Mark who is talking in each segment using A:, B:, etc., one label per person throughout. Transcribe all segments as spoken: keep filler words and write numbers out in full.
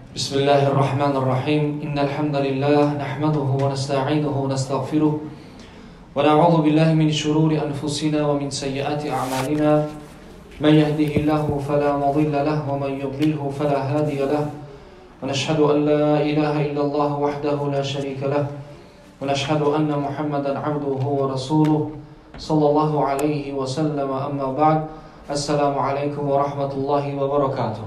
A: بسم الله الرحمن الرحيم إن الحمد لله نحمده ونستعينه ونستغفره ونعوذ بالله من شرور أنفسنا ومن سيئات أعمالنا من يهده الله فلا مضل له ومن يضلله فلا هادي له ونشهد أن لا إله إلا الله وحده لا شريك له ونشهد أن محمدا عبده ورسوله صلى الله عليه وسلم أما بعد السلام عليكم ورحمة الله وبركاته.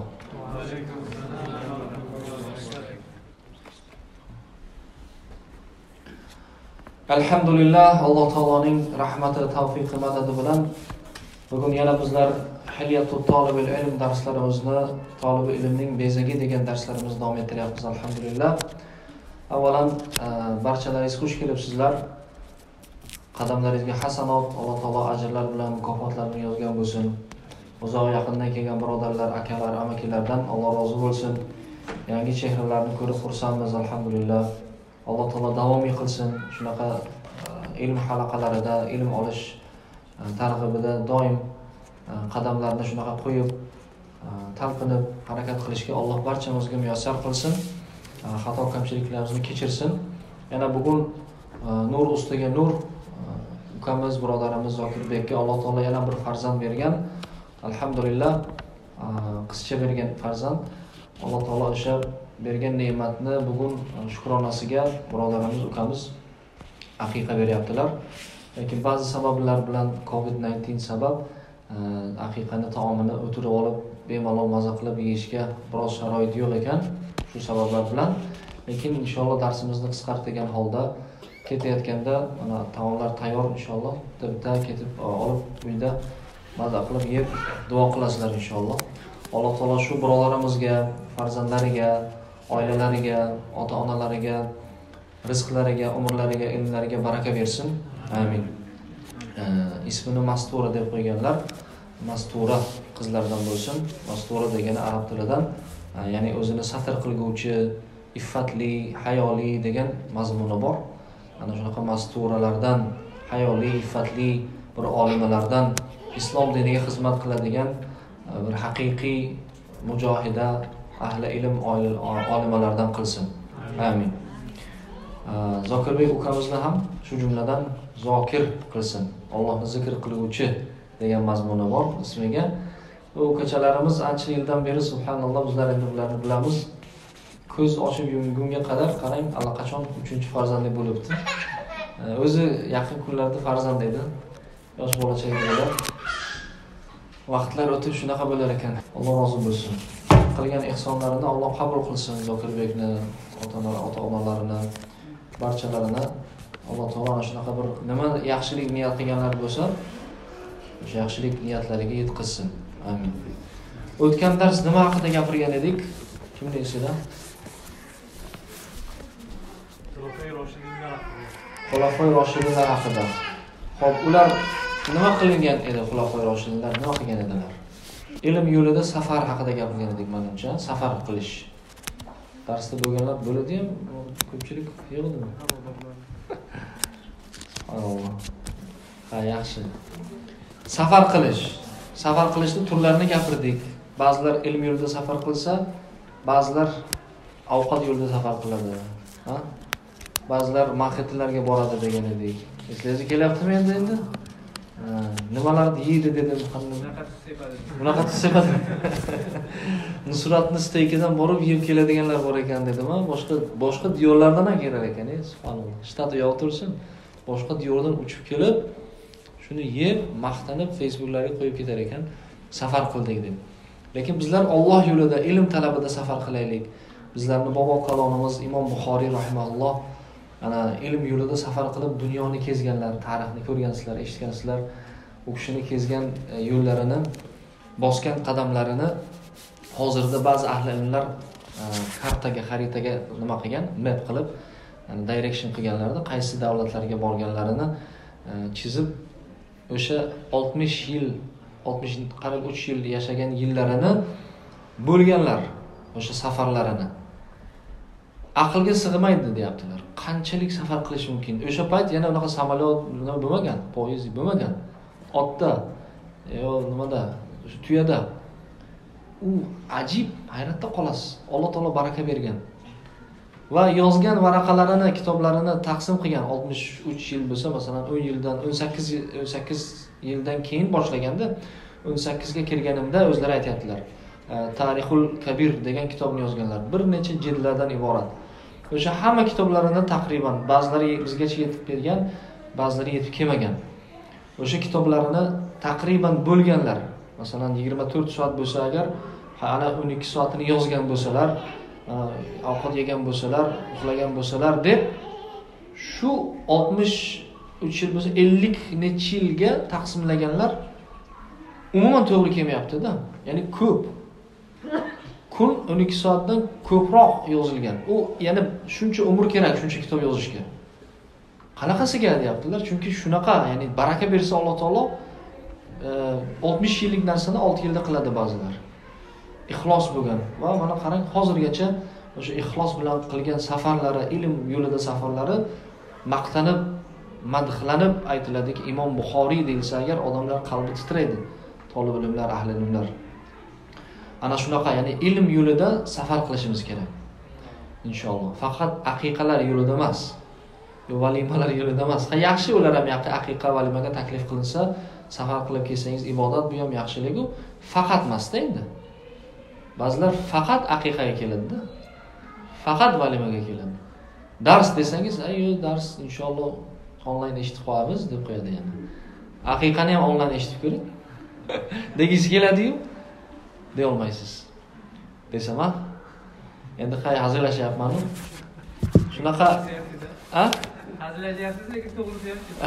A: Alhamdulillah, Alloh taoloning rahmati, tavfiqi, madadi bilan bugun yana bizlar Hilyatut Tolibil ilm darslarimizni, tolib ilmning bezagi degan darslarimizni davom ettiryapmiz. Alhamdulillah. Avvalan barchalaringiz xush kelibsizlar. Qadamlaringizga hasanot, Alloh taolo ajrlar bilan mukofotlarni yozgan bo'lsin. Uzoq yaqindan kelgan birodarlar, akalar, amakilardan Alloh rozi bo'lsin. Yangi chehralarni ko'rib xursandmiz, alhamdulillah. Alloh taolo davom qilsin. Shunaqa ilm halaqalarida, ilm olish targ'ibida doim qadamlarni shunaqa qo'yib, talqinib harakat qilishga Alloh barchamizga muyassar qilsin. Xato kamchiliklarimizni kechirsin. Yana bugun nur ustiga nur ukamiz, birodarimiz Zokirbekka Alloh taolo yana bir farzand bergan. Alhamdulillah, qizcha bergan farzand. Alloh taolo o'sha bergan ne'matni bugun shukronasiga birodarimiz, ukamiz aqiqa beryaptilar. Lekin ba'zi sabablar bilan covid o'n to'qqiz sabab aqiqani taomini o'tirib olib, bemalol maza qilib yeyishga biroz sharoit yo'q ekan. Shu sabablar bilan, lekin inshaalloh darsimizni qisqartirgan holda ketayotganda mana taomlar tayyor inshaalloh. Bitta ketib olib uyda maza qilib yeb duo qilasizlar inshaalloh. Alloh taolo shu birodarimizga, farzandlariga, oilalariga, ota-onalariga, rizqlariga, umrlariga, ilmlariga baraka bersin. Amin. E, ismini Mastura deb qo'yganlar. Mastura qizlardan bo'lsin. Mastura degani arab tilidan, ya'ni o'zini satr qilguvchi, iffatli, hayoli degan mazmuni bor. Ana shunaqa masturalardan, hayoli, iffatli bir olimalardan, islom diniga xizmat qiladigan bir haqiqiy mujohida, ahli ilm olimalardan qilsin. Amin. Zokirbek ukamizni ham shu jumladan zokir qilsin. Allohni zikr qiluvchi degan mazmuni bor ismiga. Bu ukachalarimiz ancha yildan beri subhanalloh bizlar endi ularni bilamiz. Ko'z ochib yumgunga qadar qarang, allaqachon uchinchi farzandli bo'libdi. O'zi yaqin kunlarda farzand edi. Yosh bo'lachak edilar. Vaqtlar o'tib shunaqa bo'lar ekan. Alloh rozi bo'lsin. Qilgan ihsonlarini Alloh qabul qilsin. Zokirbekni, ota-onalar, ota-onalarini, barchalarini Alloh taolo shunaqa bir nima yaxshilik niyat qilganlar bo'lsa, o'sha yaxshilik niyatlariga yetkazsin. Amin. O'tgan dars nima haqida gapirgan edik? Kimning esida? Xulafoy Roshidinlar haqida. Xo'p, ular nima qilingan edi? Xulafoy Roshidinlar nima qilgan edilar? Ilm yo'lida safar haqida gapirgan edik menimcha, safar qilish. Darsda bo'lganlar bo'ladi ham, ko'pchilik yo'qdimi? Alloh. Ha, yaxshi. Safar qilish. Safar qilishning turlarini gapirdik. Ba'zilar ilm yo'lida safar qilsa, ba'zilar ovqat yo'lida safar qiladi. Ha? Ba'zilar marketlarga boradi degan edik. Eslangizga kelyaptimi endi endi? Nimalarni yeydi dedim. Bunaqa sepadi. Nusratni steykidan borib yeb keladiganlar bor ekan dedim, ha, boshqa boshqa diyorlardan ham kelar ekan, ey subhanalloh. Shtat yo'q tursin. Boshqa diyordan uchib kelib, shuni yeb, maqtanib Facebooklarga qo'yib ketar ekan, safar qildik deb. Lekin bizlar Alloh yo'lida, ilm talabida safar qilaylik. Bizlarning bobo kalonimiz Imom Buxoriy rahimahulloh ana ilm yo'lida safar qilib dunyoni kezganlar, tarixni ko'rgansizlar, eshitgansizlar. U kishini kezgan yo'llarini, bosgan qadamlarini hozirda ba'zi ahli ilmlar kartaga, xaritaga nima qilgan, map qilib, ya'ni direction qilganlarda qaysi davlatlarga borganlarini chizib, o'sha oltmish yil, oltmish qirq uch yil yashagan yillarini bo'lganlar, o'sha safarlarini. Aqlga sig'maydi deyaptilar. Qanchalik safar qilish mumkin? O'sha payt yana unaqa samolyot nima bo'lmagan, poyezd bo'lmagan. Otda, yo nimada, tuyada. u ajib, hayratda qolasiz. Alloh taolo baraka bergan. Va yozgan varaqalarini, kitoblarini taqsim qilgan oltmish uch yil bo'lsa, masalan o'n yildan o'n sakkiz o'n sakkiz yildan keyin boshlaganda o'n sakkiz ga kirganimda o'zlari aytayaptilar. Tarixul Kabir degan kitobni yozganlar. Bir necha jildlardan iborat. O'sha hamma kitoblarini taqriban ba'zilari bizgacha yetib kelgan, ba'zilari yetib kelmagan. O'sha kitoblarini taqriban bo'lganlar. Masalan yigirma to'rt soat bo'lsa agar, ana o'n ikki soatini yozgan bo'lsalar, ovqat yegan bo'lsalar, uxlagan bo'lsalar deb shu oltmish uch yil bo'lsa ellik necha yilga taqsimlaganlar umuman to'g'ri kelmayapti-da. Ya'ni ko'p. Kun o'n ikki soatdan ko'proq yozilgan. U ya'ni shuncha umr kerak shuncha kitob yozishga. Qanaqasiga deyaptilar? Chunki shunaqa, ya'ni baraka bersa Alloh taolo oltmish yillik narsani olti yilda qiladi ba'zilar. Ixlos bo'lgan va mana qarang, hozirgacha o'sha ixlos bilan qilgan safarlari, ilm yo'lida safarlari maqtanib, madhlanib aytiladiki, Imom Buxoriy deyilsa agar odamlar qalbi titraydi, talab ilmlar, ahli ilmlar. Ana shunaqa, ya'ni ilm yo'lida safar qilishimiz kerak. Inshaalloh. Faqat aqiqalar yo'lida emas, yo valimalar yo'lida emas. Ha, yaxshi ular ham yaxshi aqiqa valimaga taklif qilinsa, safar qilib kelsangiz ibodat bu ham yaxshiligi, faqat emas-da endi. Ba'zilar faqat aqiqaga keladi-da. Faqat valimaga keladi. Dars desangiz, "Ayo, dars inshaalloh onlayn eshitib qo'yamiz" deb qo'yadi yana. Aqiqani ham onlayn eshitib ko'ring. Degingiz keladi-yu, deya olmaysiz. Desam, ha? Endi qay hazillashyapman-ku. Shunaqa, ha?
B: Hazillashyapsiz, lekin to'g'risi ham shu.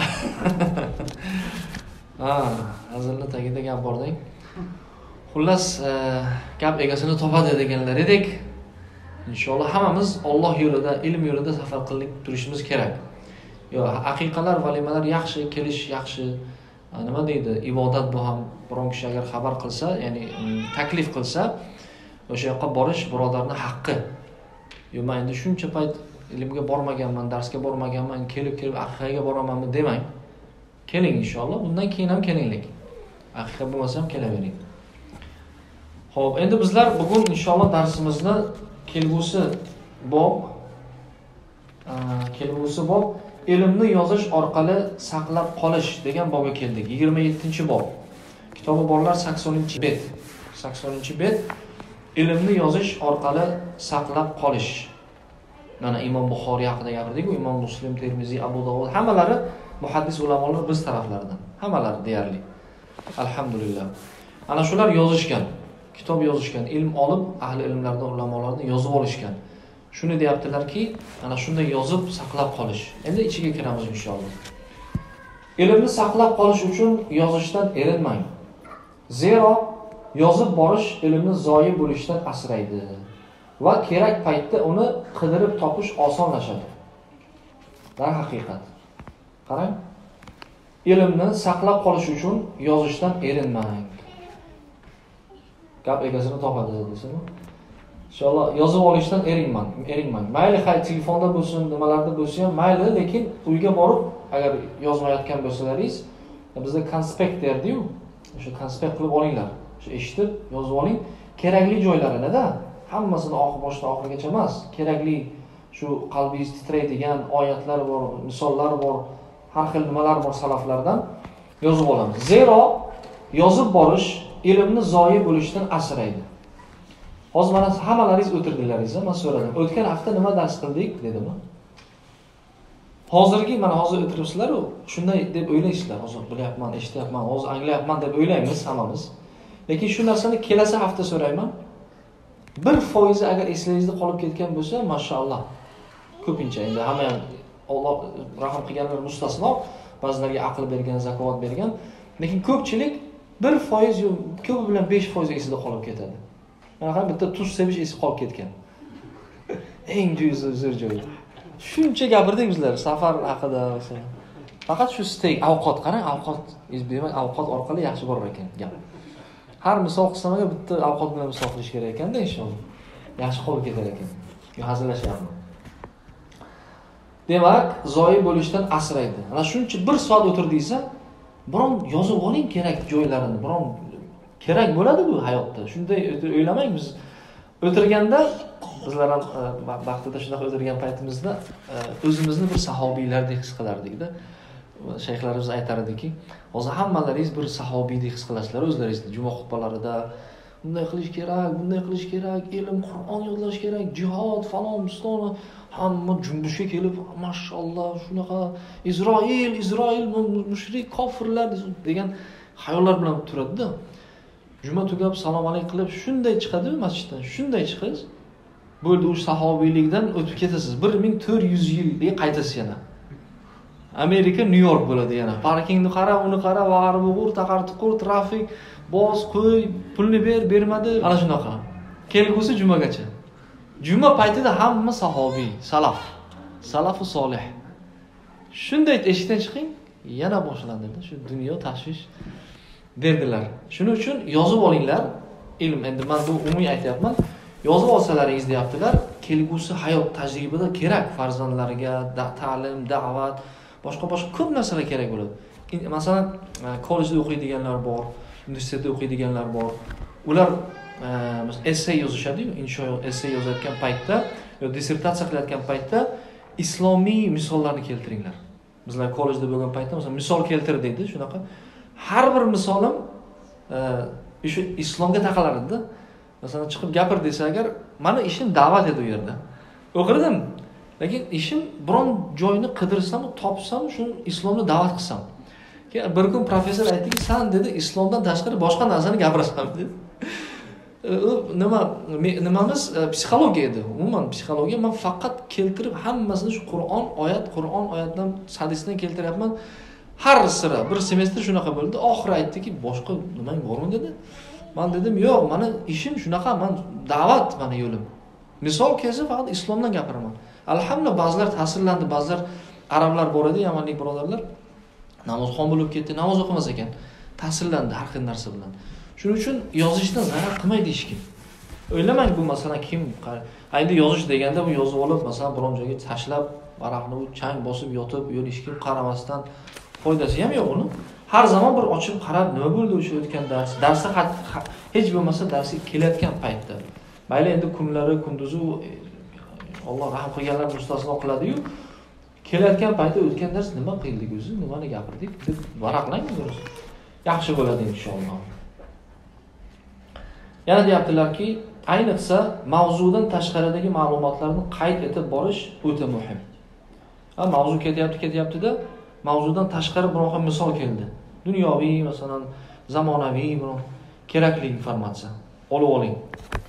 A: Ha, hazilni tagida gap bor-deng. Xullas, gap egasini topadi deganlar edik. Inshaalloh hammamiz Alloh yo'lida, ilm yo'lida safar qilib turishimiz kerak. Yo, aqiqalar, valimalar yaxshi, kelish yaxshi. Nima deydi? Ibodat bu ham. Biron kishi agar xabar qilsa, ya'ni taklif qilsa, o'sha yoqqa borish birodarning haqqi. Yo, men endi shuncha payt ilmga bormaganman, darsga bormaganman, kelib-kelib aqiqaga boramanmi demang. Keling inshaalloh. Bundan keyin ham kelinglik. Aqiqa bo'lmasa ham kelavering. Xo'p, endi bizlar bugun inshaalloh darsimizni kelgusi bob kelgusi bob ilmni yozish orqali saqlab qolish degan bobga keldik. yigirma yettinchi bob. Kitobi borlar saksoninchi bet. saksoninchi bet ilmni yozish orqali saqlab qolish. Mana Imom Buxoriy haqida gapirdik, Imom Muslim, Termiziy, Abu Dovud hammalari muhaddis ulamolar biz taraflaridan. Hammalari deyarli. Alhamdulillah. Ana shular yozishgan. Kitob yozishgan, ilm olib, ahli ilmlardan, ulamolardan yozib olishgan. Shuni deyaptilarki, ana shunday yozib saqlab qolish. Endi ichiga kiramiz inshaalloh. Ilmni saqlab qolish uchun yozishdan erinmang. Zero yozib borish ilmni zoyi bo'lishdan asraydi va kerak paytda uni qidirib topish osonlashadi. Dar haqiqat. Qarang. Ilmni saqlab qolish uchun yozishdan erinmang. Gap egasini topadi desam. Inshaalloh yozib olishdan erinmang, erinmang. Mayli hay telefonda bo'lsin, nimalarda bo'lsa ham mayli, lekin uyga borib agar yozmayotgan bo'lsalaringiz, bizda konspekt derdi-yu, o'sha konspekt qilib olinglar. O'sha eshitib, yozib oling. Kerakli joylarini-da, hammasini oxir boshdan oxirigacha emas, kerakli shu qalbingiz titraydigan oyatlar bor, misollar bor, har xil nimalar bor salaflardan yozib olamiz. Zero yozib borish ilmni zoyi bo'lishdan asraydi. Hozir mana hammalaringiz o'tirdilaringiz, men so'radim. O'tgan hafta nima dars qildik dedim. Hozirgi mana hozir o'tiribsizlar-ku, shunday deb o'ylaysizlar. Hozir bilyapman, eshityapman, hozir anglayapman deb o'ylaymiz hammamiz. Lekin shu narsani kelasi hafta so'rayman. bir foiz agar eslaringizda qolib ketgan bo'lsa, mashallah. Ko'pincha endi hamma ham Alloh rahim qilganlar mustasno, ba'zilarga aql bergan, zakovat bergan, lekin ko'pchilik bir foiz yo ko'pi bilan besh foiz esida qolib ketadi. Mana ham bitta tuz sevish esi qolib ketgan. Eng zo'r joyi. Shuncha gapirdik bizlar safar haqida masalan. Faqat shu steak, ovqat, qarang, ovqat, demak ovqat orqali yaxshi borar ekan gap. Har misol qilsam bitta ovqat bilan misol qilish kerak ekanda inshaalloh. Yaxshi qolib ketar ekan. Yo hazillashyapman. Demak, zoyi bo'lishdan asraydi. Ana shuncha bir soat o'tirdingizsa, biron yozib oling kerak joylarini, biron kerak bo'ladi bu hayotda. Shunday o'ylamang biz o'tirganda bizlar ham vaqtida shunaqa o'tirgan paytimizda o'zimizni bir sahobiylardek his qilardik-da. Shayxlarimiz aytar ediki, hozir hammalaringiz bir sahobiydek his qilasizlar o'zlaringizni juma xutbalarida. Bunday qilish kerak, bunday qilish kerak, ilm, Qur'on yodlash kerak, jihad, falon, mustona hamma junbushga kelib, mashalloh, shunaqa Isroil, Isroil mushrik, kofirlar degan xayollar bilan turadi-da. Juma tugab salom alaykum qilib shunday chiqadi masjiddan, shunday chiqish. Bo'ldi, u sahobiylikdan o'tib ketasiz. bir ming to'rt yuz yilga qaytasiz yana. Amerika, New York bo'ladi yana. Parkingni qara, uni qara, vag'ar bug'ur, taqar tuqur, trafik, boz, qo'y, pulni ber, bermadi, ana shunaqa. Kelgusi jumagacha. Juma paytida hamma sahobiy, salaf, salafu solih. Shunday eshikdan chiqing, yana boshlandi-da shu dunyo tashvish derdilar. Shuning uchun yozib olinglar. Ilm, endi men bu umumiy aytayapman. Yozib olsalaringiz deyaptilar, kelgusi hayot tajribada kerak farzandlarga, ta'lim, da'vat, boshqa-boshqa ko'p narsalar kerak bo'ladi. Masalan, kollejda o'qiydiganlar bor, universitetda o'qiydiganlar bor. Ular essay yozishadi-yu, insho essay yozayotgan paytda yo dissertatsiya qilayotgan paytda islomiy misollarni keltiringlar. Bizlar kollejda bo'lgan paytda masalan misol keltir deydi, shunaqa. Har bir misolim o'sha islomga taqalardi-da. Masalan chiqib gapir desa agar, meni ishim da'vat edi u yerda. O'qirdim. Lekin ishim biron joyni qidirsam, topsam, shu islomni da'vat qilsam. Keyin bir kun professor aytdiki, "Sen dedi, islomdan tashqari boshqa narsani gapirasan" dedi. U nima nimamiz psixologiya edi. Umuman psixologiya men faqat keltirib hammasini shu Qur'on oyat, Qur'on oyatdan hadisdan keltiryapman. Har sira bir semestr shunaqa bo'ldi. Oxiri aytdiki, "Boshqa nimang bormi?" dedi. Men dedim, "Yo'q, meni ishim shunaqa, men da'vat, meni yo'lim. Misol kelsa faqat islomdan gapiraman." Alhamdulillah, ba'zilar ta'sirlandi, ba'zilar arablar bor edi, yamanlik birodarlar. Namozxon bo'lib ketdi, namoz o'qimas ekan. Ta'sirlandi har xil narsa bilan. Shuning uchun yozishdan zarar qilmaydi hech kim. O'ylamang bu masalan kim ayda yozish deganda bu yozib olib, masalan biron joyga tashlab, varaqni u chang bosib yotib, yo'l hech kim qaramasdan foydasi ham yo'q uni. Har zaman bir ochib qarab, nima bo'ldi o'sha o'tgan dars, darsda hech bo'lmasa darsga kelayotgan paytda. Mayli endi kunlari, kunduzi Alloh rahm qilganlar mustasno qiladi-yu, kelayotgan paytda o'tgan dars nima qildik o'zi, nimani gapirdik deb varaqlang o'zi. Yaxshi bo'ladi inshaalloh. Yana deyaptilarki, ayniqsa mavzudan tashqaridagi ma'lumotlarni qayd etib borish o'ta muhim. Ha, mavzu ketyapti, ketyapti-da, mavzudan tashqari biroq misol keldi. Dunyoviy, masalan, zamonaviy biroq kerakli informatsiya olib oling.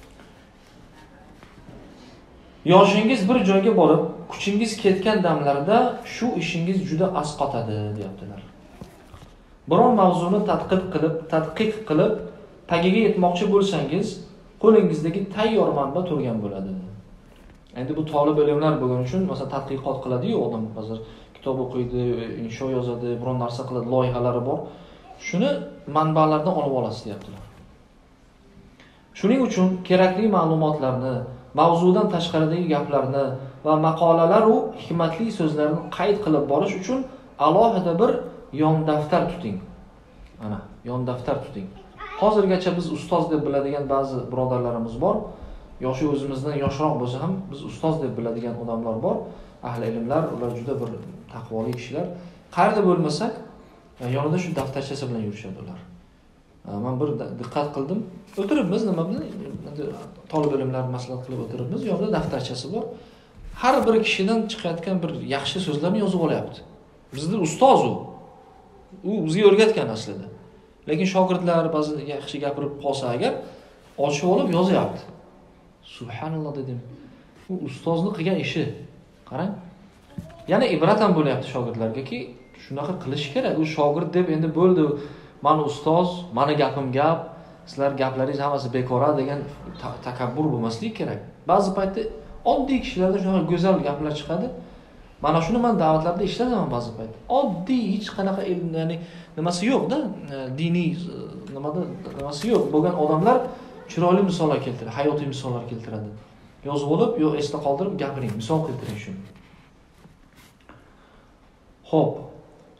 A: Yoshingiz bir joyga borib, kuchingiz ketgan damlarda shu ishingiz juda asqotadi, deyaptilar. Biron mavzuni tadqiq qilib, tadqiq qilib, tagiga yetmoqchi bo'lsangiz, qo'lingizdagi tayyor manba turgan bo'ladi. Endi bu talab ilmlar bo'lgani uchun, masalan, tadqiqot qiladi-yu odam, hozir kitob o'qiydi, insho yozadi, biron narsa qiladi, loyihalari bor. Shuni manbalardan olib olasiz, deyaptilar. Shuning uchun kerakli ma'lumotlarni, mavzudan tashqaridagi gaplarni va maqolalar va hikmatli so'zlarni qayd qilib borish uchun alohida bir yon daftar tuting. Mana, yon daftar tuting. Hozirgacha biz ustoz deb biladigan ba'zi birodarlarimiz bor. Yoshi o'zimizdan yoshroq bo'lsa ham biz ustoz deb biladigan odamlar bor. Ahli ilmlar, ular juda bir taqvoli kishilar. Qayerda bo'lmasak, yonida shu daftarchasi bilan yurishadi ular. Men bir diqqat qildim. O'tiribmiz, nima bilan? Talab ilmlar maslahat qilib o'tiribmiz. Yonida daftarchasi bor. Har bir kishidan chiqayotgan bir yaxshi so'zlarni yozib olyapti. Bizning ustoz u. U bizga o'rgatgan aslida. Lekin shogirdlar ba'zi yaxshi gapirib qolsa agar ochib olib yozyapti. Subhanalloh dedim. U ustozning qilgan ishi. Qarang. Yana ibrat ham bo'lyapti shogirdlarga-ki, shunaqa qilish kerak. U shogird deb endi bo'ldi, men ustoz, meni gapim gap, sizlar gaplaringiz hammasi bekor degan takabbur bo'lmasligi kerak. Ba'zi paytda oddiy kishilarda shunaqa go'zal gaplar chiqadi. Mana shuni men da'vatlarda ishladaman ba'zi payt. Oddiy, hech qanaqa ya'ni nimasi yo'q-da, diniy nimada nimasi yo'q bo'lgan odamlar chiroyli misollar keltiradi, hayotiy misollar keltiradi. Yozib olib, yo esda qoldirib gapiring, misol keltiring shuni. Xo'p.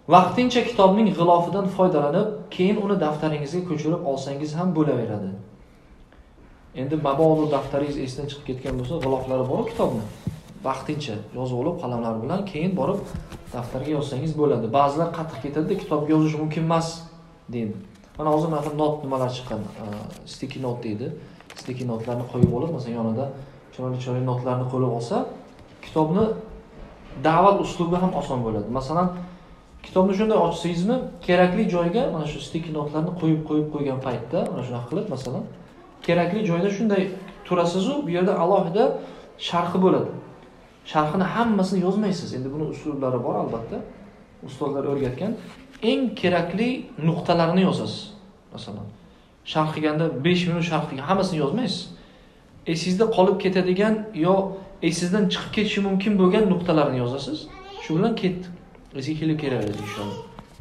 A: Vaqtincha kitobning g'ilofidan foydalanib, keyin uni daftaringizga ko'chirib olsangiz ham bo'laveradi. Endi mabodo daftaringiz esdan chiqib ketgan bo'lsa, g'iloflari bor kitobni. Vaqtincha yozib olib qalamlar bilan keyin borib daftarga yozsangiz bo'ladi. Ba'zilar qattiq ketadi, kitobga yozish mumkin emas deydi. Mana hozir mana not nimalar chiqqan, sticky note deydi. Sticky notlarni qo'yib olib, masalan, yonida chiroyli-chiroyli notlarni qo'yib olsa, kitobni da'vat uslubi ham oson bo'ladi. Masalan, kitobni shunday ochsangizmi, kerakli joyga mana shu sticky notlarni qo'yib qo'yib qo'ygan paytda, mana shunaqa qilib, masalan, kerakli joyda shunday turasiz-ku, bu yerda alohida sharhi bo'ladi. Sharhini hammasini yozmaysiz. Endi buni uslublari bor albatta. Ustozlar o'rgatgan. Eng kerakli nuqtalarni yozasiz. Masalan, sharh qilganda besh minut sharh qilgan hammasini yozmaysiz. Esingizda qolib ketadigan yo esingizdan chiqib ketishi mumkin bo'lgan nuqtalarni yozasiz. Shu bilan ketdi. Esingizga kelib kelaveradi inshaalloh.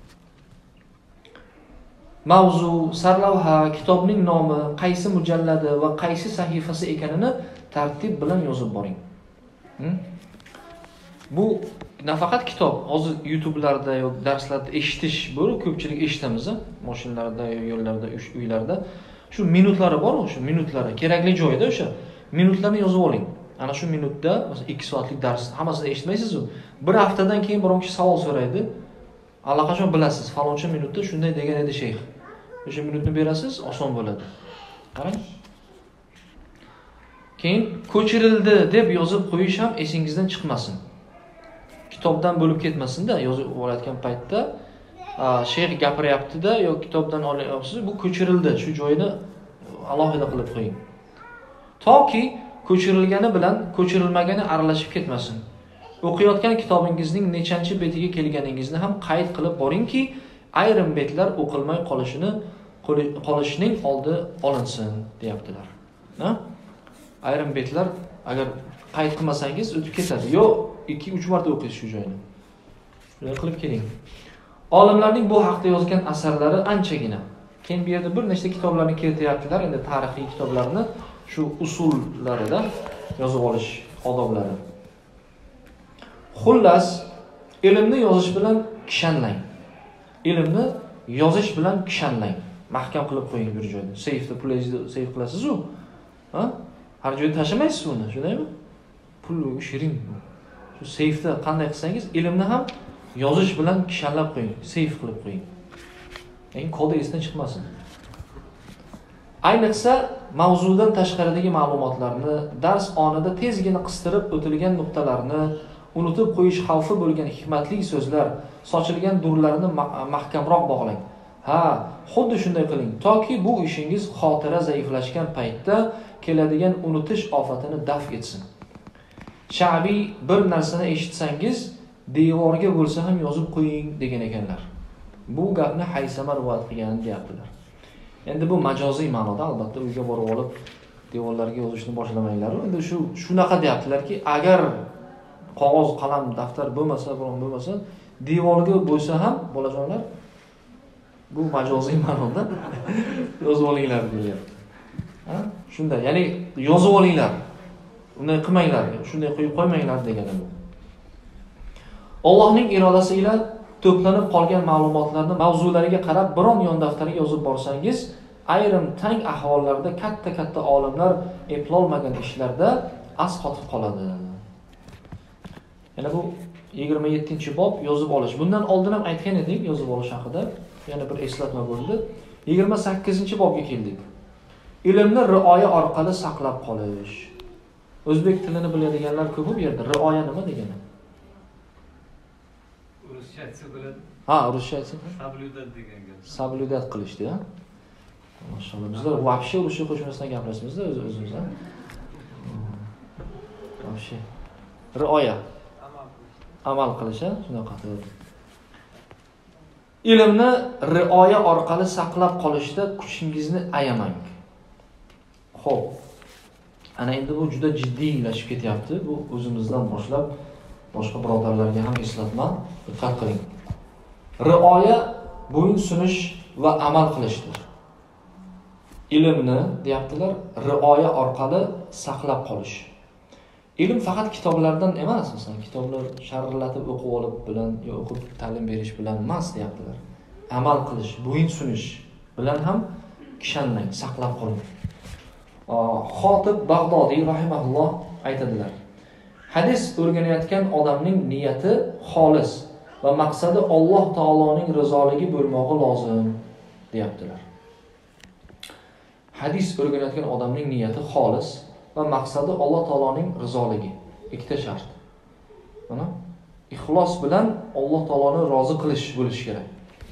A: Mavzu, sarlavha, kitobning nomi, qaysi mujalladi va qaysi sahifasi ekanini tartib bilan yozib boring. Hmm? Bu nafaqat kitob, hozir YouTube'larda yoki darslarda eshitish bu ko'pchilik eshitamiz, mashinalarda, yo'llarda, uylarda. Shu minutlari bor, o'sha minutlari kerakli joyda o'sha minutlarni yozib oling. Ana shu minutda, masalan, ikki soatlik dars hammasini eshitmaysiz-ku. Bir haftadan keyin biron kishi savol so'raydi. Allaqachon bilasiz, falonchi minutda shunday degan edi sheyx. O'sha minutni berasiz, oson bo'ladi. Qarang. Keyin ko'chirildi deb yozib qo'yish ham esingizdan chiqmasin. Kitobdan bo'lib ketmasin-da, yozib olayotgan paytda sheyx gapiryapti-da yoki kitobdan olyapsiz, bu ko'chirildi, shu joyini alohida qilib qo'ying. Toki ko'chirilgani bilan ko'chirilmagani aralashib ketmasin. O'qiyotgan kitobingizning nechanchi betiga kelganingizni ham qayd qilib boringki, ayrim betlar o'qilmay qolishini qolishining oldi olinsin, deyaptilar. Ha? Ayrim betlar agar qayd qilmasangiz o'tib ketadi. Yo, ikki uch marta o'qiysiz shu joyni. Shunday qilib keling. Olimlarning bu haqda yozgan asarlari anchagina. Keyin bu yerda bir nechta kitoblarni keltiryaptilar, endi tarixiy kitoblarni shu usullarida yozib olish odoblari. Xullas, ilmni yozish bilan kishanlang. Ilmni yozish bilan kishanlang. Mahkam qilib qo'ying bir joyda. Seyfda pulingizni seyf qilasiz-ku. Ha? Har joyda tashlamaysiz uni, shundaymi? Pul shirin. Shu seyfda qanday qilsangiz, ilmni ham yozish bilan kishanlab qo'ying, seyf qilib qo'ying. Eng kodi esdan chiqmasin. Ayniqsa mavzudan tashqaridagi ma'lumotlarni, dars onida tezgina qistirib o'tilgan nuqtalarni, unutib qo'yish xavfi bo'lgan hikmatli so'zlar, sochilgan durlarni mahkamroq bog'lang. Ha, xuddi shunday qiling, toki bu ishingiz xotira zaiflashgan paytda keladigan unutish ofatini daf etsin. Sha'biy bir narsani eshitsangiz, devorga bo'lsa ham yozib qo'ying degan ekanlar. Bu gapni Haysama rivoyat qilgan deyaptilar. Endi bu majoziy ma'noda, albatta uyga borib olib devorlarga yozishni boshlamanglar. Endi shu shunaqa deyaptilarki, agar qog'oz, qalam, daftar bo'lmasa, biron bo'lmasa, devorga bo'lsa ham bolajonlar bu majoziy ma'noda yozib olinglar deyapti. Ha? Shunday, ya'ni yozib olinglar. Unday qilmanglar, shunday qo'yib qo'ymanglar degani bu. Allohning irodasi ila to'planib qolgan ma'lumotlarni mavzulariga qarab biron yon daftarga yozib borsangiz, ayrim tang ahvollarda katta-katta olimlar eplolmagan ishlarda as qotib qoladi. Yana bu yigirma yettinchi bob yozib olish. Bundan oldin ham aytgan edik yozib olish haqida. Yana bir eslatma bo'ldi. yigirma sakkizinchi bobga keldik. Ilmni rioya orqali saqlab qolish. O'zbek tilini biladiganlar ko'p bu yerda. Rioya nima degani?
B: Ruscha aytsa bo'ladi.
A: Ha, ruscha aytsa.
B: Sablyudat degan gap.
A: Sablyudat qilishdi, ha? Mashallah, bizlar vobshe ruscha qo'shmasdan gaplashamiz-da o'z-o'zimiz, ha? Vobshe. Rioya. Amal qilish, ha? Shunaqa qilib. Ilmni rioya orqali saqlab qolishda kuchingizni ayamang. Xo'p. Ana endi bu juda jiddiylashib ketyapti. Bu o'zimizdan boshlab boshqa birodarlarga ham eslatma, diqqat qiling. Rioya bo'yin sunish va amal qilishdir. Ilmni deyaptilar, rioya orqali saqlab qolish. ilm faqat kitoblardan emas, masalan, kitoblar sharhlatib o'qib olib bilan yo o'qib ta'lim berish bilan emas deyaptilar. Amal qilish, bo'yin sunish bilan ham kishanmang, saqlab qoling. Xotib Bag'dodiy rahimahulloh aytadilar. Hadis o'rganayotgan odamning niyati xolis va maqsadi Alloh taoloning rizoligi bo'lmog'i lozim deyaptilar. Hadis o'rganayotgan odamning niyati xolis va maqsadi Alloh taoloning rizoligi. Ikkita shart. Mana ixlos bilan Alloh taoloni rozi qilish bo'lishi kerak.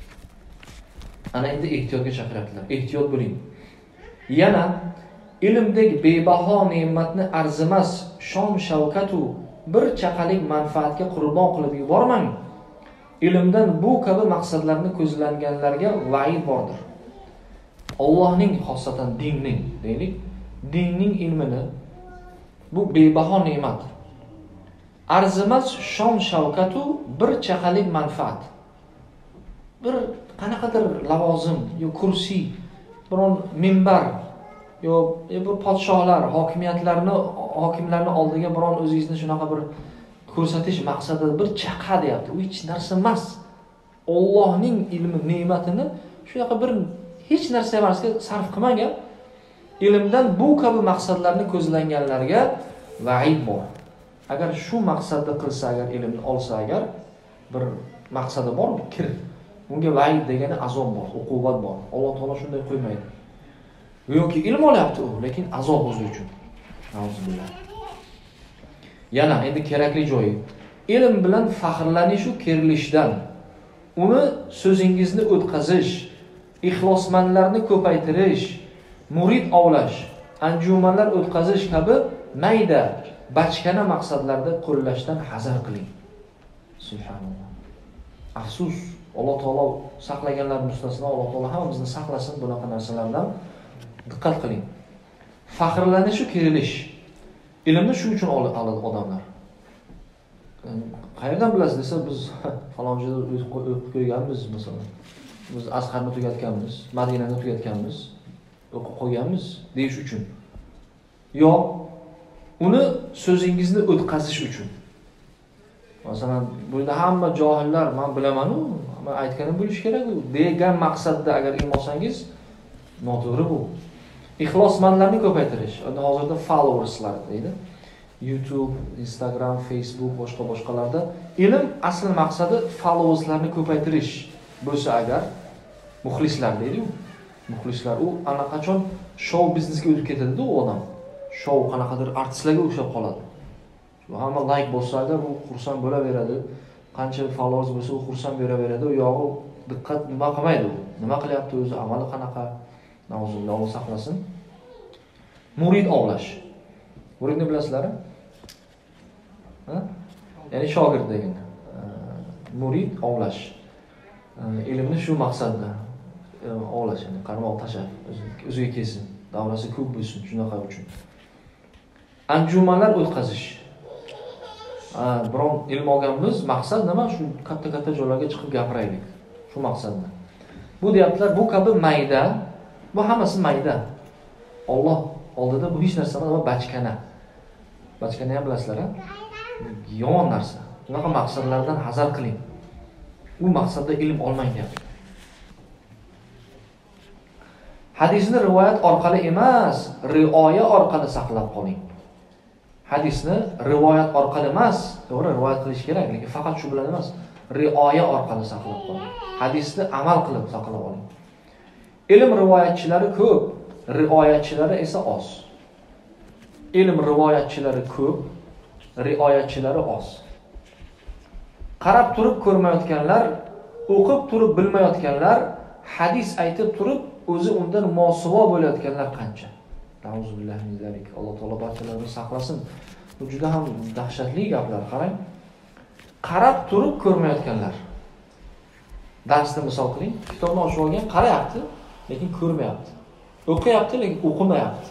A: Ana endi ehtiyotga chaqiryaptilar. Ehtiyot bo'ling. Yana ilmdek bebaho ne'matni arzimas shon shavkatu bir chaqalik manfaatga qurbon qilib yubormang. Ilmdan bu kabi maqsadlarni ko'zlanganlarga va'id bordir. Allohning xosatan dinning, deylik, dinning ilmini bu bebaho ne'mat. Arzimas shon shavkatu bir chaqalik manfaat. Bir qanaqadir lavozim yo kursi, biron minbar yo bir podshohlar, hokimiyatlarni, hokimlarni oldiga biron o'zingizni shunaqa bir ko'rsatish maqsadida bir chaqa deyapti. U hech narsa emas. Allohning ilmi, ne'matini shunaqa bir hech narsa emasga sarf qilmagan. Ilmdan bu kabi maqsadlarni ko'zlanganlarga va'id bor. Agar shu maqsadda qilsa, agar ilmni olsa, agar bir maqsadi bor, kir. Unga va'id degani azob bor, uqubat bor. Alloh taolo shunday qo'ymaydi. Yo'qki ilm olyapti u, lekin azob o'zi uchun. Alhamdulillah. Yana endi kerakli joyi. Ilm bilan faxrlanish u kerilishdan, uni so'zingizni o'tkazish, ixlosmandlarni ko'paytirish, murid ovlash, anjumanlar o'tkazish kabi mayda, bachkana maqsadlarda qo'llashdan hazar qiling. Subhanalloh. Afsus, Alloh taolo saqlaganlar mustasno, Alloh taolo hammamizni saqlasin bunaqa narsalardan. Diqqat qiling. Faxrlanish u kerilish. Ilmni shu uchun oladi odamlar. Qayerdan bilasiz desa, biz falonchida o'qib qo'yganmiz, masalan. Biz Asqarni tugatganmiz, Madinani tugatganmiz, o'qib qo'yganmiz deyish uchun. Yo uni so'zingizni o'tkazish uchun. Masalan, bunda hamma johillar, men bilaman-ku, men aytganim bo'lish kerak degan maqsadda agar ilm olsangiz, noto'g'ri bu. Ixlosmandlarni ko'paytirish. Unda hozirda followerslar deydi. YouTube, Instagram, Facebook, boshqa-boshqalarda ilm asl maqsadi followerslarni ko'paytirish bo'lsa agar, muxlislar deydi-ku. Muxlislar u allaqachon show biznesga o'tib ketadi-da u odam. Show qanaqadir artistlarga o'xshab qoladi. Hamma like bo'lsa agar u xursand bo'laveradi. Qancha followers bo'lsa u xursand bo'laveradi. U yog'i diqqat nima qilmaydi u. Nima qilyapti o'zi, amali qanaqa? Navzulloh, Alloh saqlasin. Murid ovlash. Muridni bilasizlar? Ha? Ya'ni shogird degani. Murid ovlash. Ilmni shu maqsadda ovlash, ya'ni qarmoq tashab, o'ziga kelsin, davrasi ko'p bo'lsin, shunaqa uchun. Anjumanlar o'tkazish. Biron ilm olganmiz, maqsad nima? Shu katta-katta joylarga chiqib gapiraylik. Shu maqsadda. Bu deyaptilar, bu kabi mayda, bu hammasi mayda. Alloh oldida bu hech narsa emas, bachkana. Bachkana ham bilasizlar, ha? Yomon narsa. Bunaqa maqsadlardan hazar qiling. U maqsadda ilm olmang deyapti. Hadisni rivoyat orqali emas, rioya orqali saqlab qoling. Hadisni rivoyat orqali emas, to'g'ri, rivoyat qilish kerak, lekin faqat shu bilan emas, rioya orqali saqlab qoling. Hadisni amal qilib saqlab oling. Ilm rivoyatchilari ko'p, rioyatchilari esa oz. Ilm rivoyatchilari ko'p, rioyatchilari oz. Qarab turib ko'rmayotganlar, o'qib turib bilmayotganlar, hadis aytib turib o'zi undan mosuvo bo'layotganlar qancha. Nauzubillah min zalik. Alloh taolo barchalarini saqlasin. Bu juda ham dahshatli gaplar, qarang. Qarab turib ko'rmayotganlar. Darsni misol qiling, kitobni ochib olgan, qarayapti, lekin ko'rmayapti. O'qiyapti, lekin o'qimayapti.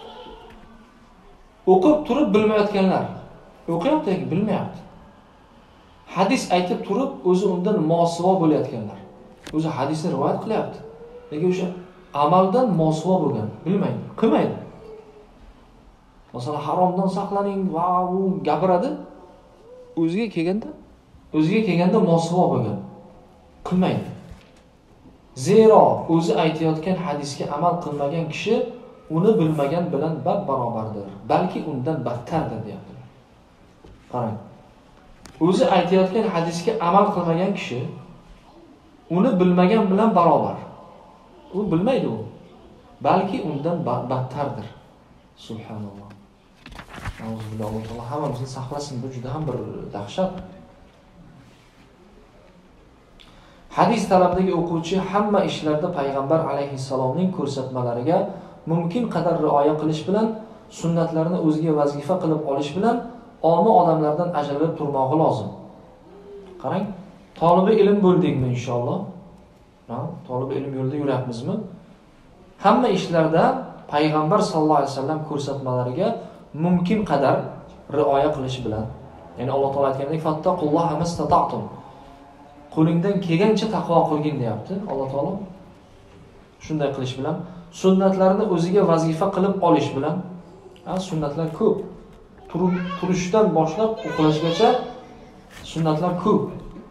A: O'qib turib bilmayotganlar. O'qiyapti, lekin bilmayapti. Hadis aytib turib o'zi undan mosuvo bo'layotganlar. O'zi hadisni rivoyat qilyapti, lekin o'sha amaldan mosuvo bo'lgan, bilmaydi, qilmaydi. Masalan, haromdan saqlaning va u gapiradi. O'ziga kelganda, o'ziga kelganda mosuvo bo'lgan. Qilmaydi. Zero o'zi aytayotgan hadisga amal qilmagan kishi uni bilmagan bilan bab barobardir, balki undan battardir deyapti. Qarang. O'zi aytayotgan hadisga amal qilmagan kishi uni bilmagan bilan barobar. U bilmaydi u, balki undan battardir. Subhanalloh. Alloh Alloh hammamizni saqlasin. Bu juda ham bir dahshat. Hadis talabidagi o'quvchi hamma ishlarda payg'ambar alayhissalomning ko'rsatmalariga mumkin qadar rioya qilish bilan, sunnatlarni o'ziga vazifa qilib olish bilan omma odamlardan ajralib turmog'i lozim. Qarang, tolibi ilm bo'ldikmi inshaalloh? Ha, tolibi ilm yo'lida yuryapmizmi? Hamma ishlarda payg'ambar sallallohu alayhi vasallam ko'rsatmalariga mumkin qadar rioya qilish bilan, ya'ni Alloh taolo aytgandek, fattaqulloha mastata'tum. Qo'lingdan kelgancha taqvo qilgin deyapti Alloh taolo. Shunday qilish bilan, sunnatlarni o'ziga vazifa qilib olish bilan, ha, sunnatlar ko'p. Turib turishdan boshlab uxlashgacha sunnatlar ko'p.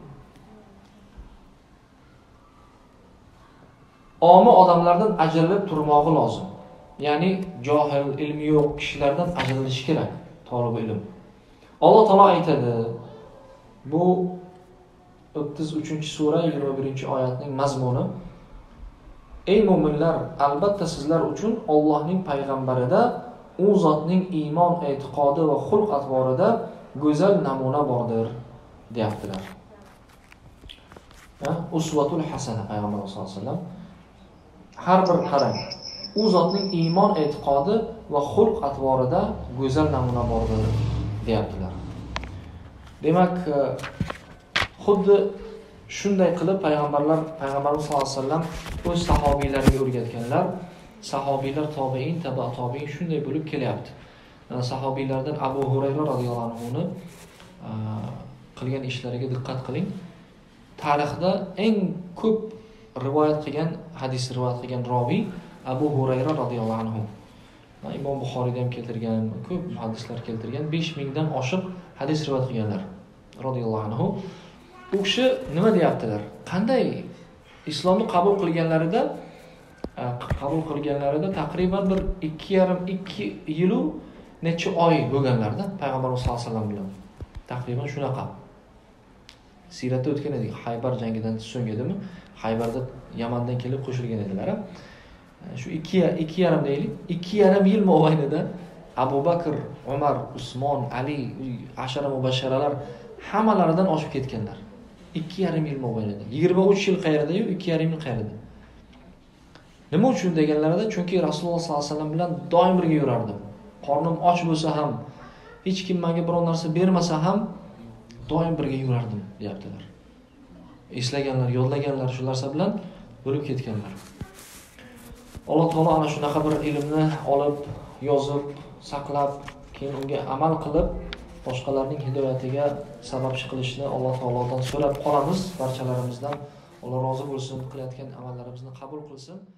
A: Omma odamlardan ajralib turmog'i lozim. Ya'ni johil, ilmi yo'q kishilardan ajralish kerak talab ilm. Alloh taolo aytadi. Bu o'ttiz uchinchi sura yigirma birinchi oyatning mazmuni: Ey mu'minlar, albatta sizlar uchun Allohning payg'ambarida, u zotning iymon, e'tiqodi va xulq atvorida go'zal namuna bordir, deyaptilar. Ha, usvatul hasana payg'ambar sollallohu alayhi vasallam. Har bir qarang, u zotning iymon, e'tiqodi va xulq atvorida go'zal namuna bordir, deyaptilar. Demak, xuddi shunday qilib payg'ambarlar payg'ambarimiz sollallohu alayhi vasallam o'z sahobiylariga o'rgatganlar. Sahobiylar, tobiin, taba tobiin shunday bo'lib kelyapti. Sahobiylardan Abu Hurayra radhiyallohu anhu ni qilgan ishlariga diqqat qiling. Tarixda eng ko'p rivoyat qilgan, hadis rivoyat qilgan ravi Abu Hurayra radhiyallohu anhu. Imom Buxoriyda ham keltirgan, ko'p hadislar keltirgan, besh ming dan oshiq hadis rivoyat qilganlar radhiyallohu anhu. U kishi nima deyaptilar? Qanday islomni qabul qilganlarida qabul qilganlarida taqriban bir ikki yarim ikki yil u necha oy bo'lganlarda payg'ambarimiz sollallohu alayhi vasallam bilan. Taqriban shunaqa. Siyratda o'tgan edik, Haybar jangidan so'ng edimi? Haybarda Yamandan kelib qo'shilgan edilar. Shu ikki yarim deylik, ikki yarim yil mobaynida Abu Bakr, Umar, Usmon, Ali, ashara mubashsharalar hammalaridan oshib ketganlar. ikki yarim yil mobaynida. yigirma uch yil qayerda-yu, ikki yarim yil qayerda. Nima uchun deganlarida, chunki Rasululloh sollallohu alayhi vasallam bilan doim birga yurardim. Qornim och bo'lsa ham, hech kim menga biror narsa bermasa ham doim birga yurardim, deyaptilar. Eslaganlar, yodlaganlar shu narsa bilan bo'lib ketganlar. Alloh taolo ana shunaqa bir ilmni olib, yozib, saqlab, keyin unga amal qilib, boshqalarning hidoyatiga sababchi qilishni Alloh taolodan so'rab qolamiz barchalarimizdan. Alloh rozi bo'lsin, qilayotgan amallarimizni qabul qilsin.